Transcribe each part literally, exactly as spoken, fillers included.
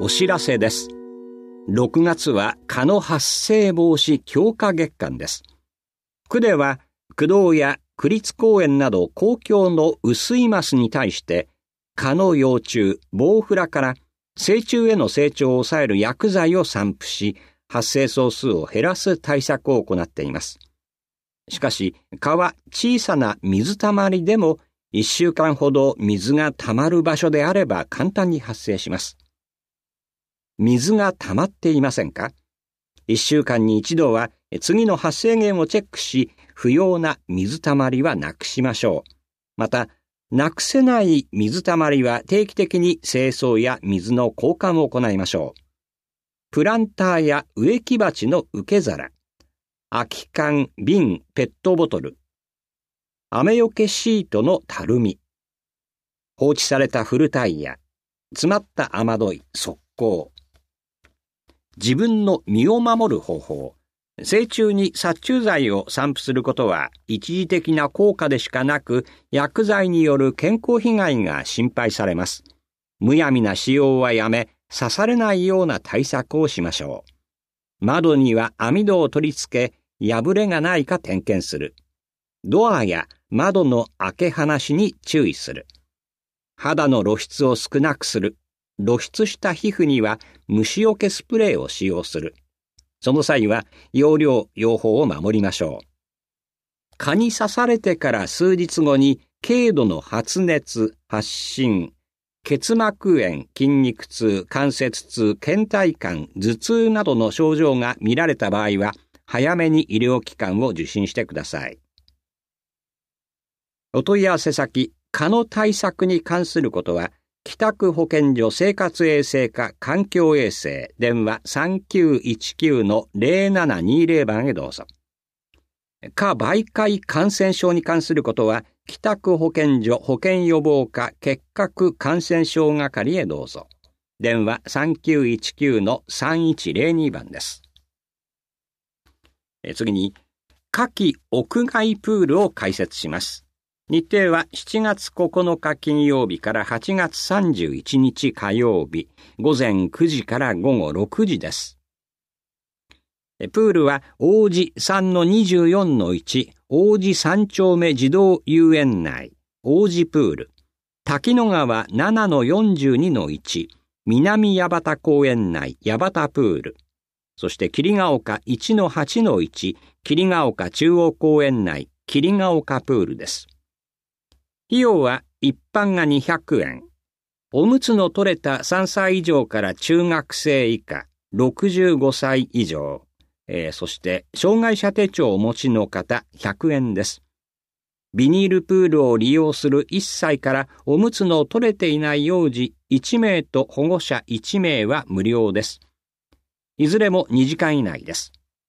お知らせです。ろくがつは蚊の発生防止強化月間です。区では区道や区立公園など公共の雨水マスに対して蚊の幼虫、ボウフラから成虫への成長を抑える薬剤を散布し、発生総数を減らす対策を行っています。しかし、蚊は小さな水たまりでもいっしゅうかんほど水がたまる場所であれば簡単に発生します。水がたまっていませんか？いっしゅうかんに一度は次の発生源をチェックし、不要な水たまりはなくしましょう。また、なくせない水たまりは定期的に清掃や水の交換を行いましょう。プランターや植木鉢の受け皿、空き缶、瓶、ペットボトル、雨よけシートのたるみ、放置された古タイヤ、詰まった雨どい、側溝。自分の身を守る方法。成虫に殺虫剤を散布することは一時的な効果でしかなく、薬剤による健康被害が心配されます。むやみな使用はやめ、刺されないような対策をしましょう。窓には網戸を取り付け、破れがないか点検する。ドアや窓の開け放しに注意する。肌の露出を少なくする。露出した皮膚には虫除けスプレーを使用する。その際は用量・用法を守りましょう。蚊に刺されてから数日後に軽度の発熱、発疹、結膜炎、筋肉痛、関節痛、倦怠感、頭痛などの症状が見られた場合は、早めに医療機関を受診してください。お問い合わせ先、蚊の対策に関することは、北区保健所生活衛生課環境衛生電話 さんきゅういちきゅうのゼロななにゼロ 番へどうぞ。蚊媒介感染症に関することは北区保健所保健予防課結核感染症係へどうぞ。電話 さんきゅういちきゅうのさんいちゼロに 番です。え次に夏季屋外プールを開設します。日程はしちがつここのか金曜日からはちがつさんじゅういちにち火曜日、午前くじから午後ろくじです。プールは王子 さんのにじゅうよんのいち、王子三丁目児童遊園内、王子プール、滝野川 ななのよんじゅうにのいち、南矢端公園内矢端プール、そして霧ヶ丘 いちのはちのいち、霧ヶ丘中央公園内霧ヶ丘プールです。費用は一般がにひゃくえん。おむつの取れたさんさい以上から中学生以下、ろくじゅうごさい以上、えー、そして障害者手帳をお持ちの方ひゃくえんです。ビニールプールを利用するいっさいからおむつの取れていない幼児いちめいと保護者いちめいは無料です。いずれもにじかん以内です。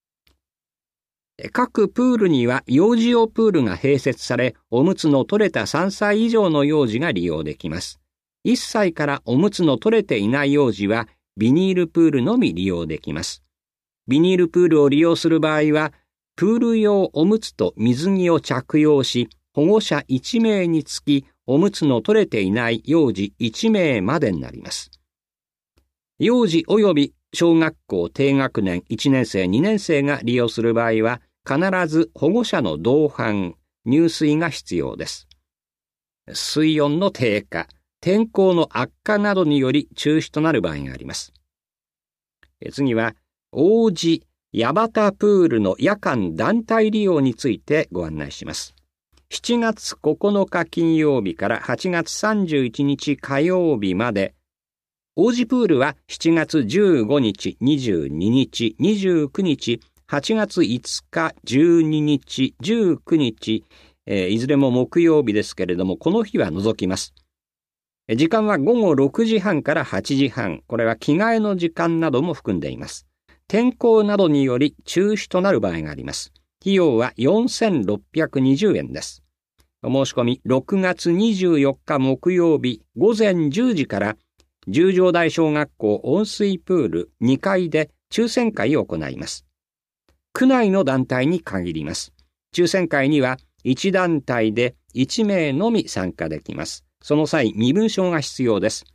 各プールには幼児用プールが併設され、おむつの取れたさんさい以上の幼児が利用できます。いっさいからおむつの取れていない幼児はビニールプールのみ利用できます。ビニールプールを利用する場合は、プール用おむつと水着を着用し、保護者いちめいにつきおむつの取れていない幼児いちめいまでになります。幼児及び小学校低学年いちねんせいにねんせいが利用する場合は必ず保護者の同伴、入水が必要です。水温の低下、天候の悪化などにより中止となる場合があります。次は王子矢端プールの夜間団体利用についてご案内します。しちがつここのか金曜日からはちがつさんじゅういちにち火曜日まで、王子プールはしちがつじゅうごにち、にじゅうににち、にじゅうくにち、はちがついつか、じゅうににち、じゅうくにち、えー、いずれも木曜日ですけれども、この日は除きます。時間はごごろくじはんからはちじはん、これは着替えの時間なども含んでいます。天候などにより中止となる場合があります。費用はよんせんろっぴゃくにじゅうえんです。お申し込みろくがつにじゅうよっか木曜日ごぜんじゅうじから十条台小学校温水プールにかいで抽選会を行います。区内の団体に限ります。抽選会にはいち団体でいちめいのみ参加できます。その際、身分証が必要です。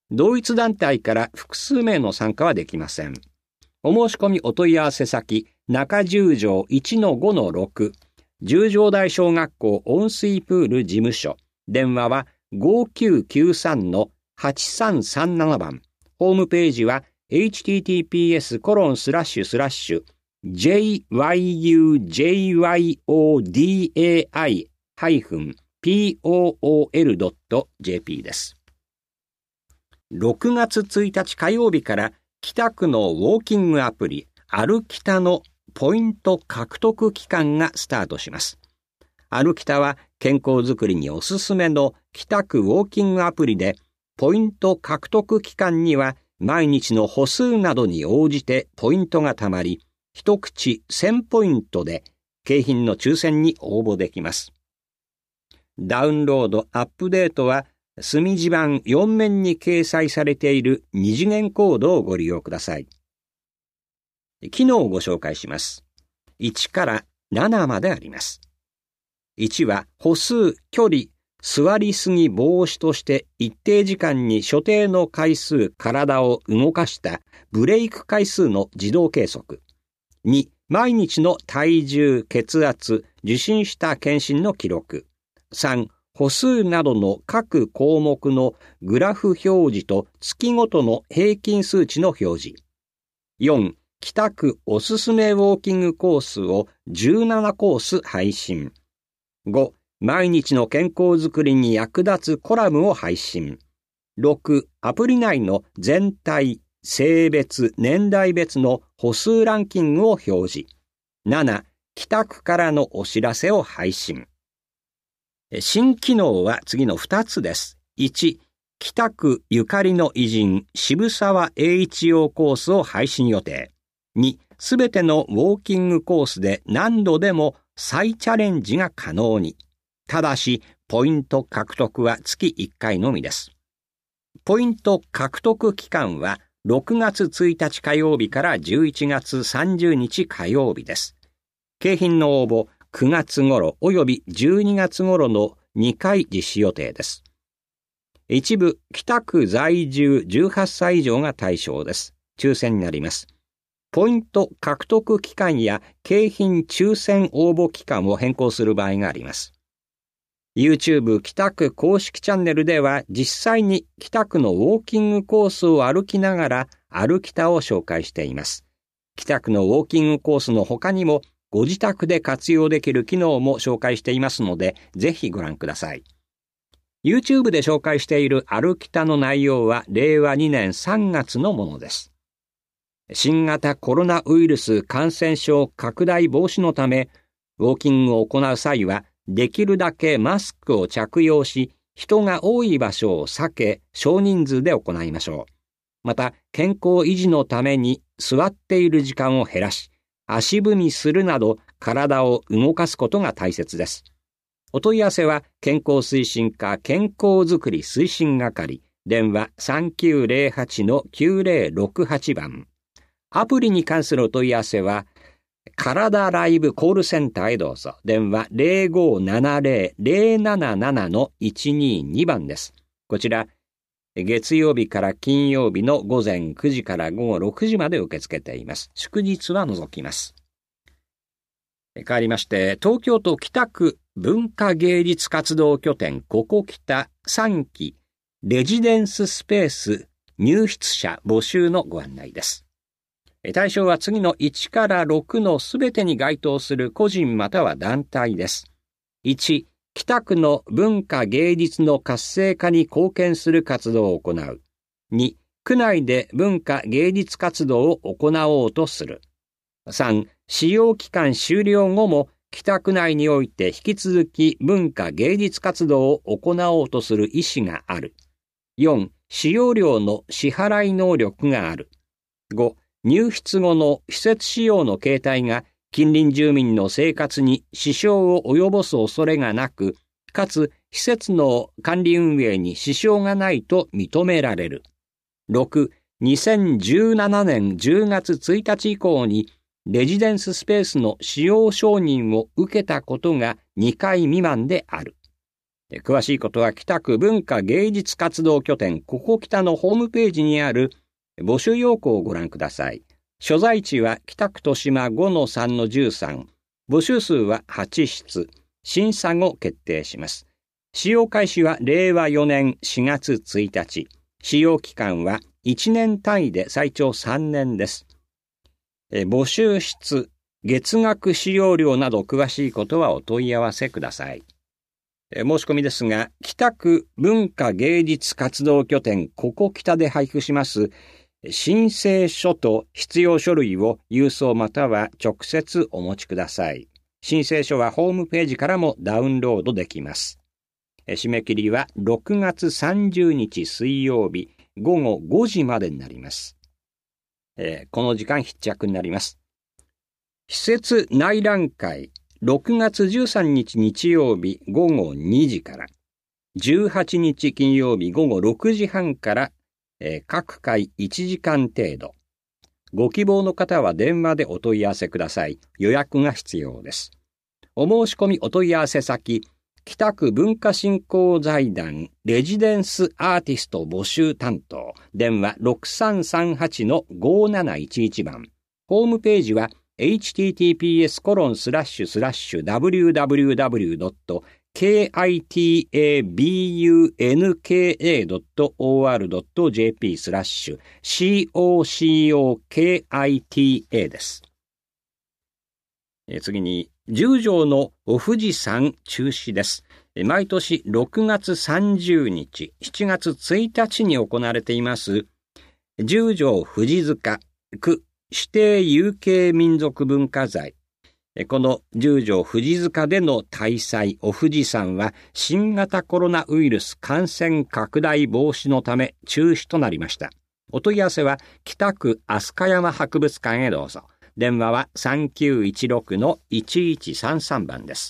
同一団体から複数名の参加はできません。お申し込みお問い合わせ先、中十条 いちのごのろく、十条台小学校温水プール事務所、電話は ごきゅうきゅうさんのはちさんさんなな 番、ホームページは エイチティーティーピーエスコロンスラッシュスラッシュジェイワイユージェイワイオーディーエーアイ ハイフン ピーオーオーエル ドット ジェーピー です。ろくがつついたち火曜日から北区のウォーキングアプリ歩きたのポイント獲得期間がスタートします。歩きたは健康づくりにおすすめの北区ウォーキングアプリで、ポイント獲得期間には毎日の歩数などに応じてポイントがたまり、一口せんポイントで景品の抽選に応募できます。ダウンロード・アップデートは墨字盤よん面に掲載されている二次元コードをご利用ください。機能をご紹介します。いちからななまであります。いちは歩数、距離、座りすぎ防止として一定時間に所定の回数体を動かしたブレイク回数の自動計測。に、毎日の体重、血圧、受診した検診の記録。さん、歩数などの各項目のグラフ表示と月ごとの平均数値の表示。よん、北区おすすめウォーキングコースをじゅうななコース配信。ご、毎日の健康づくりに役立つコラムを配信。ろく、アプリ内の全体、性別、年代別の歩数ランキングを表示。なな、北区からのお知らせを配信。新機能は次のふたつです。いち、北区ゆかりの偉人渋沢栄一郎コースを配信予定。に、すべてのウォーキングコースで何度でも再チャレンジが可能に。ただし、ポイント獲得は月いっかいのみです。ポイント獲得期間はろくがつついたち火曜日からじゅういちがつさんじゅうにち火曜日です。景品の応募、くがつ頃およびじゅうにがつ頃のにかい実施予定です。一部、北区在住じゅうはっさい以上が対象です。抽選になります。ポイント獲得期間や景品抽選応募期間を変更する場合があります。YouTube 北区公式チャンネルでは実際に北区のウォーキングコースを歩きながら歩きたを紹介しています。北区のウォーキングコースの他にもご自宅で活用できる機能も紹介していますので、ぜひご覧ください。YouTube で紹介している歩きたの内容はれいわにねんさんがつのものです。新型コロナウイルス感染症拡大防止のため、ウォーキングを行う際は、できるだけマスクを着用し、人が多い場所を避け、少人数で行いましょう。また、健康維持のために座っている時間を減らし、足踏みするなど体を動かすことが大切です。お問い合わせは、健康推進課健康づくり推進係、電話 さんきゅうぜろはちのきゅうぜろろくはち 番。アプリに関するお問い合わせは、体ライブコールセンターへどうぞ。電話 ゼロごーななゼロ ゼロななななのいちにに 番です。こちら、月曜日から金曜日の午前くじから午後ろくじまで受け付けています。祝日は除きます。変わりまして、東京都北区文化芸術活動拠点ここ北さんきレジデンススペース入室者募集のご案内です。対象は次のいちからろくのすべてに該当する個人または団体です。いち、北区の文化芸術の活性化に貢献する活動を行う。に、区内で文化芸術活動を行おうとする。さん、使用期間終了後も北区内において引き続き文化芸術活動を行おうとする意思がある。よん、使用料の支払い能力がある。ご、入室後の施設使用の形態が近隣住民の生活に支障を及ぼす恐れがなく、かつ施設の管理運営に支障がないと認められる。ろく、にせんじゅうななねんじゅうがつついたち以降にレジデンススペースの使用承認を受けたことがにかい未満である。 詳しいことは北区文化芸術活動拠点ここ北のホームページにある募集要項をご覧ください。所在地は北区豊島 ごのさんのじゅうさん、募集数ははち室、審査後決定します。使用開始はれいわよねんしがつついたち、使用期間はいちねん単位で最長さんねんです。え募集室、月額使用料など詳しいことはお問い合わせください。え申し込みですが、北区文化芸術活動拠点ここ北で配布します申請書と必要書類を郵送または直接お持ちください。申請書はホームページからもダウンロードできます。締め切りはろくがつさんじゅうにち水曜日ごごごじまでになります。えー、この時間必着になります。施設内覧会ろくがつじゅうさんにち日曜日ごごにじから、じゅうはちにち金曜日ごごろくじはんから、えー、各回いちじかん程度。ご希望の方は電話でお問い合わせください。予約が必要です。お申し込みお問い合わせ先、北区文化振興財団レジデンスアーティスト募集担当、電話 ろくさんさんはちのごなないちいち 番。ホームページは エイチティーティーピーエスコロンスラッシュスラッシュダブリューダブリューダブリュードットケーアイティーエービーユーエヌケーエードットオーアールドットジェーピースラッシュシーオーシーオーケーアイティーエーです。え次に、十条のお富士山中止です。毎年ろくがつさんじゅうにち、しちがつついたちに行われています十条富士塚区指定有形民族文化財。この十条富士塚での大祭お富士山は新型コロナウイルス感染拡大防止のため中止となりました。お問い合わせは北区飛鳥山博物館へどうぞ。電話は さんきゅういちろくのいちいちさんさん 番です。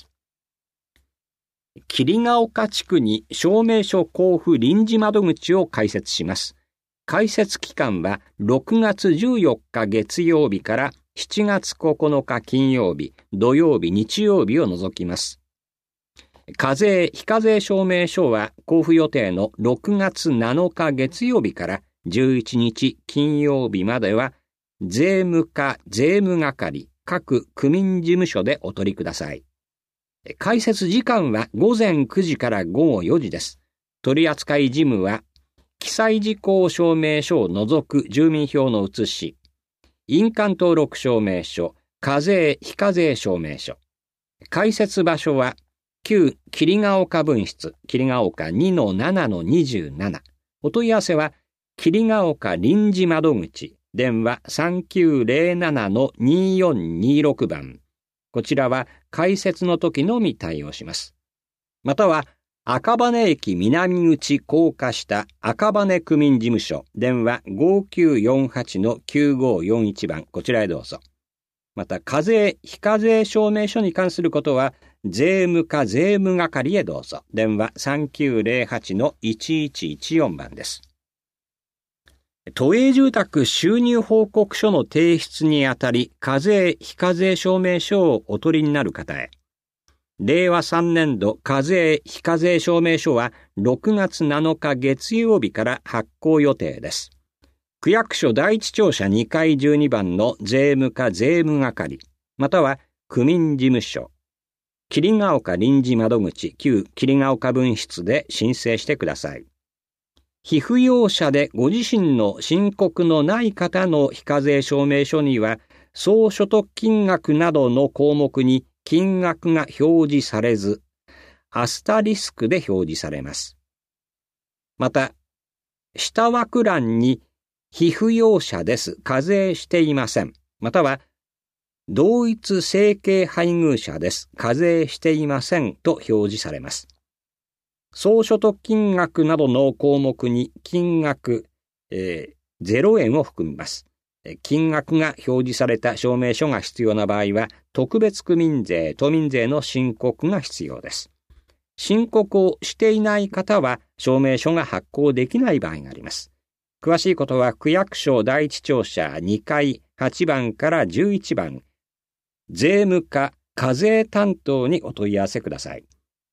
桐ヶ丘地区に証明書交付臨時窓口を開設します。開設期間はろくがつじゅうよっか月曜日からしちがつここのか金曜日、土曜日、日曜日を除きます。課税・非課税証明書は交付予定のろくがつなのか月曜日からじゅういちにち金曜日までは税務課税務係各区民事務所でお取りください。開設時間はごぜんくじからごごよじです。取扱事務は記載事項証明書を除く住民票の写し、印鑑登録証明書、課税・非課税証明書。開設場所は旧桐ヶ丘分室、桐ヶ丘 にのななのにじゅうなな。お問い合わせは桐ヶ丘臨時窓口、電話 さんきゅうぜろななのによんにろく 番。こちらは開設の時のみ対応します。または赤羽駅南口高架下赤羽区民事務所、電話 ごきゅうよんはちのきゅうごよんいち 番、こちらへどうぞ。また課税・非課税証明書に関することは税務課税務係へどうぞ。電話 さんきゅうぜろはちのいちいちいちよん 番です。都営住宅収入報告書の提出にあたり、課税・非課税証明書をお取りになる方へ。れいわさんねんど課税・非課税証明書はろくがつなのか月曜日から発行予定です。区役所第一庁舎にかいじゅうにばんの税務課税務係、または区民事務所、桐ヶ丘臨時窓口旧桐ヶ丘分室で申請してください。被扶養者でご自身の申告のない方の非課税証明書には、総所得金額などの項目に金額が表示されず、アスタリスクで表示されます。また、下枠欄に被扶養者です、課税していません。または、同一生計配偶者です、課税していませんと表示されます。総所得金額などの項目に金額、えー、ゼロえんを含みます。金額が表示された証明書が必要な場合は、特別区民税、都民税の申告が必要です。申告をしていない方は、証明書が発行できない場合があります。詳しいことは、区役所第一庁舎にかいはちばんからじゅういちばん、税務課課税担当にお問い合わせください。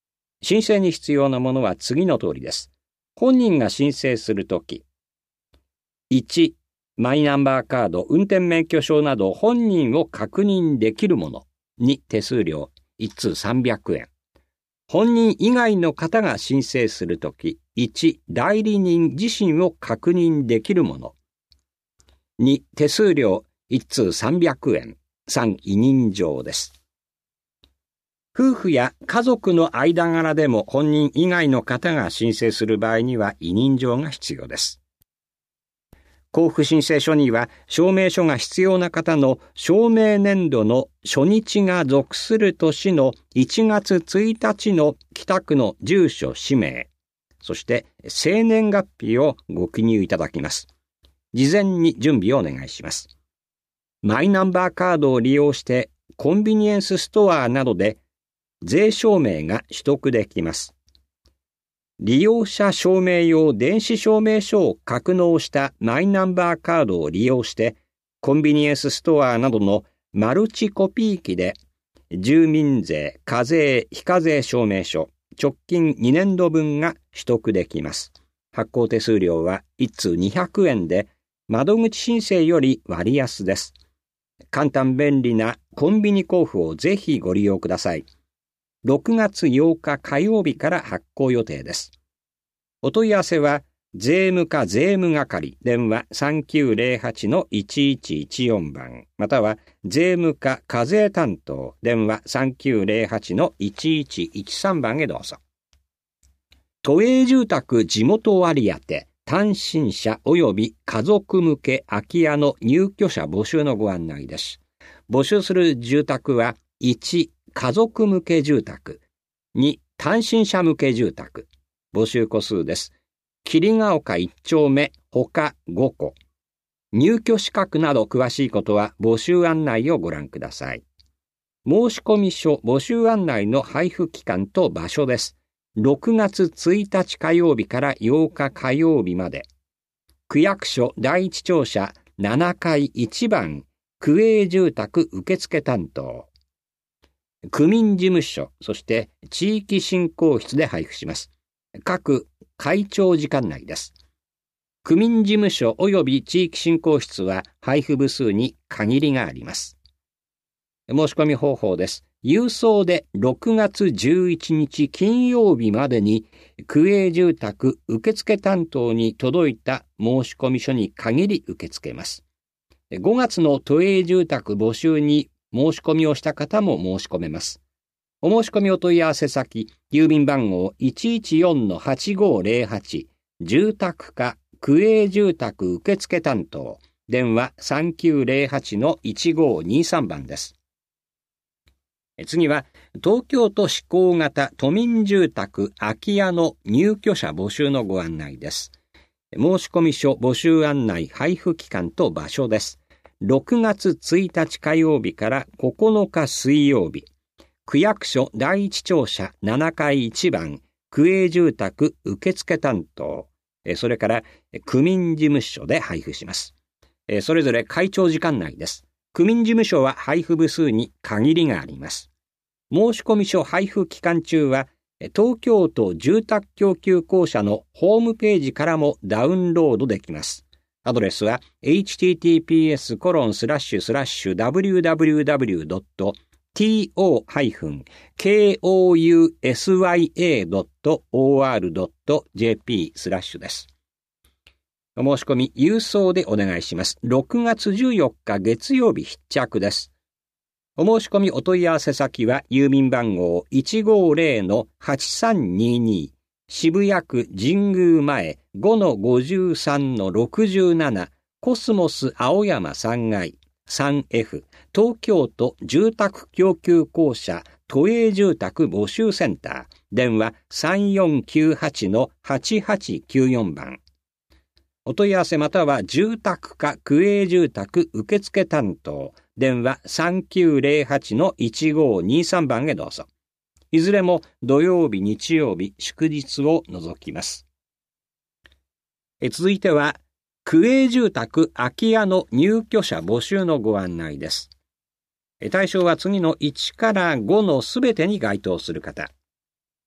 申請に必要なものは次の通りです。本人が申請するとき、いち、マイナンバーカード、運転免許証など本人を確認できるもの。に、手数料、いち通さんびゃくえん。本人以外の方が申請するとき、いち、代理人自身を確認できるもの。に、手数料、いち通さんびゃくえん。さん、委任状です。夫婦や家族の間柄でも本人以外の方が申請する場合には委任状が必要です。交付申請書には証明書が必要な方の証明年度の初日が属する年のいちがつついたちの帰宅の住所氏名、そして生年月日をご記入いただきます。事前に準備をお願いします。マイナンバーカードを利用してコンビニエンスストアなどで税証明が取得できます。利用者証明用電子証明書を格納したマイナンバーカードを利用して、コンビニエンスストアなどのマルチコピー機で、住民税、課税、非課税証明書、直近にねんどぶんが取得できます。発行手数料はいち通にひゃくえんで、窓口申請より割安です。簡単便利なコンビニ交付をぜひご利用ください。ろくがつようか火曜日から発行予定です。お問い合わせは、税務課税務係、電話 さんきゅうゼロはちのいちいちいちよん 番、または税務課課税担当、電話 さんきゅうゼロはちのいちいちいちさん 番へどうぞ。都営住宅地元割当、単身者及び家族向け空き家の入居者募集のご案内です。募集する住宅は、いち、家族向け住宅、に、単身者向け住宅。募集戸数です。桐ヶ丘いっ丁目、他ごこ。入居資格など詳しいことは募集案内をご覧ください。申込書募集案内の配布期間と場所です。ろくがつついたち火曜日からようか火曜日まで。区役所第一庁舎ななかいいちばん、区営住宅受付担当。区民事務所、そして地域振興室で配布します。各会長時間内です。区民事務所及び地域振興室は配布部数に限りがあります。申し込み方法です。郵送でろくがつじゅういちにち金曜日までに区営住宅受付担当に届いた申し込み書に限り受け付けます。ごがつの都営住宅募集に申し込みをした方も申し込めます。お申し込みお問い合わせ先、郵便番号 いちいちよんのはちごーぜろはち、住宅課区営住宅受付担当、電話 さんきゅうゼロはちのいちごーにさん 番です。次は、東京都施行型都民住宅空き家の入居者募集のご案内です。申し込み書募集案内配布期間と場所です。ろくがつついたち火曜日からここのか水曜日。区役所第一庁舎ななかいいちばん、区営住宅受付担当、それから区民事務所で配布します。それぞれ会長時間内です。区民事務所は配布部数に限りがあります。申込書配布期間中は、東京都住宅供給公社のホームページからもダウンロードできます。アドレスは エイチティーティーピーエスコロンスラッシュスラッシュダブリューダブリューダブリュードットトコウスヤドットオーアールドットジェーピー スラッシュです。お申し込み郵送でお願いします。ろくがつじゅうよっか月曜日必着です。お申し込みお問い合わせ先は郵便番号 いちごーぜろのはちさんにーにー 渋谷区神宮前 ごのごじゅうさんのろくじゅうなな コスモス青山さんがい さんエフ 東京都住宅供給公社都営住宅募集センター電話 さんよんきゅうはちのはちはちきゅうよん 番。お問い合わせまたは住宅課区営住宅受付担当電話 さんきゅうゼロはちのいちごーにさん 番へどうぞ。いずれも土曜日、日曜日、祝日を除きます。え続いては区営住宅空き家の入居者募集のご案内です。対象は次のいちからごのすべてに該当する方。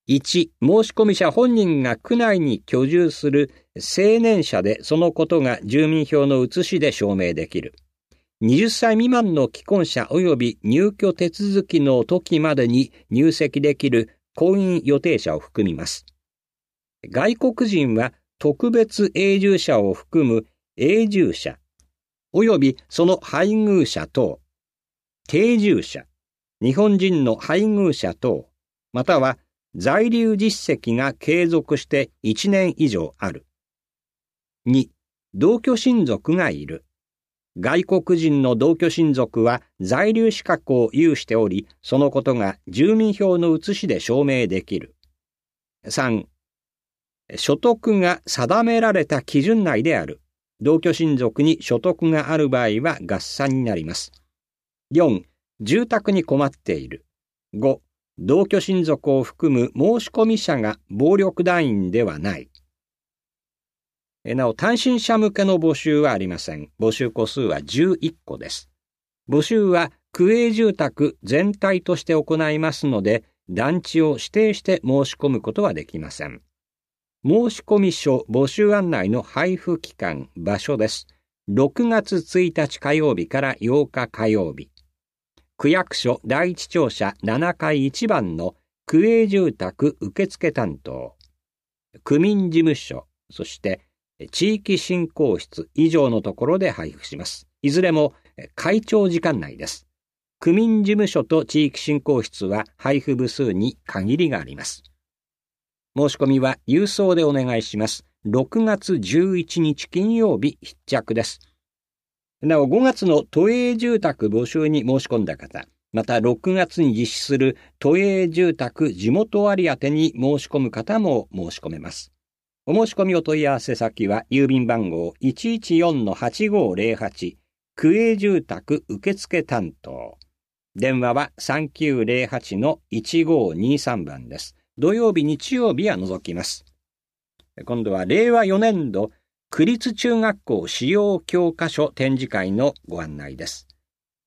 いち、申込者本人が区内に居住する成年者でそのことが住民票の写しで証明できる。はたち未満の既婚者及び入居手続きの時までに入籍できる婚姻予定者を含みます。外国人は特別永住者を含む永住者、及びその配偶者等、定住者、日本人の配偶者等、または在留実績が継続していちねん以上ある。に、同居親族がいる。外国人の同居親族は在留資格を有しており、そのことが住民票の写しで証明できる。さん、所得が定められた基準内である。同居親族に所得がある場合は合算になります。よん、住宅に困っている。ご、同居親族を含む申込者が暴力団員ではない。なお、単身者向けの募集はありません。募集個数はじゅういっこです。募集は区営住宅全体として行いますので、団地を指定して申し込むことはできません。申込書募集案内の配布期間、場所です。ろくがつついたち火曜日からようか火曜日。区役所第一庁舎ななかいいちばんの区営住宅受付担当、区民事務所、そして地域振興室以上のところで配布します。いずれも開庁時間内です。区民事務所と地域振興室は配布部数に限りがあります。申し込みは郵送でお願いします。ろくがつじゅういちにち金曜日必着です。なおごがつの都営住宅募集に申し込んだ方、またろくがつに実施する都営住宅地元割当に申し込む方も申し込めます。お申し込みお問い合わせ先は郵便番号 いちいちよんのはちごーぜろはち 区営住宅受付担当。電話は さんきゅうぜろはちのいちごーにさん 番です。土曜日、日曜日は除きます。今度はれいわよねんど区立中学校使用教科書展示会のご案内です。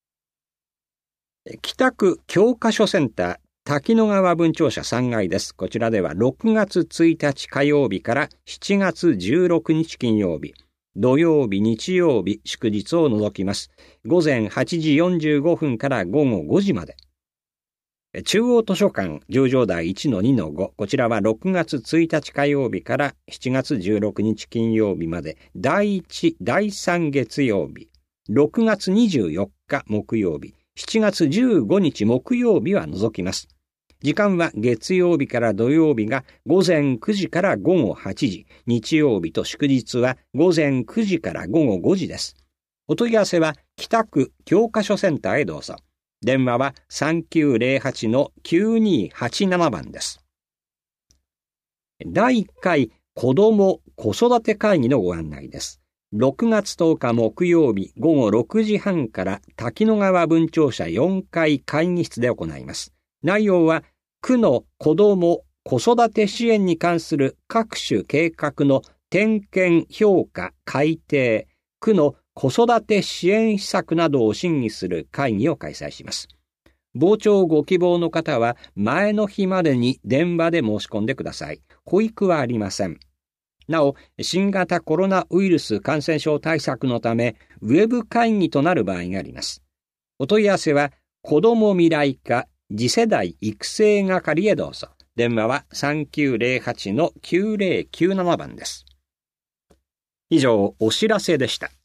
北区教科書センター滝野川分庁舎さんがいです。こちらではろくがつついたち火曜日からしちがつじゅうろくにち金曜日、土曜日、日曜日、祝日を除きます。ごぜんはちじよんじゅうごふんからごごごじまで。中央図書館上場台 いちのにのご、こちらはろくがつついたち火曜日からしちがつじゅうろくにち金曜日まで、だいいち、だいさん月曜日、ろくがつにじゅうよっか木曜日、しちがつじゅうごにち木曜日は除きます。時間は月曜日から土曜日がごぜんくじからごごはちじ、日曜日と祝日はごぜんくじからごごごじです。お問い合わせは北区教科書センターへどうぞ。電話は さんきゅうぜろはちのきゅうにはちなな 番です。だいいっかい子ども子育て会議のご案内です。ろくがつとおか木曜日ごごろくじはんから滝野川分庁舎よんかい会議室で行います。内容は区の子ども子育て支援に関する各種計画の点検評価改定、区の子育て支援施策などを審議する会議を開催します。傍聴ご希望の方は前の日までに電話で申し込んでください。保育はありません。なお、新型コロナウイルス感染症対策のため、ウェブ会議となる場合があります。お問い合わせは、子ども未来課次世代育成係へどうぞ。電話は さんきゅうぜろはちのきゅうぜろきゅうなな 番です。以上、お知らせでした。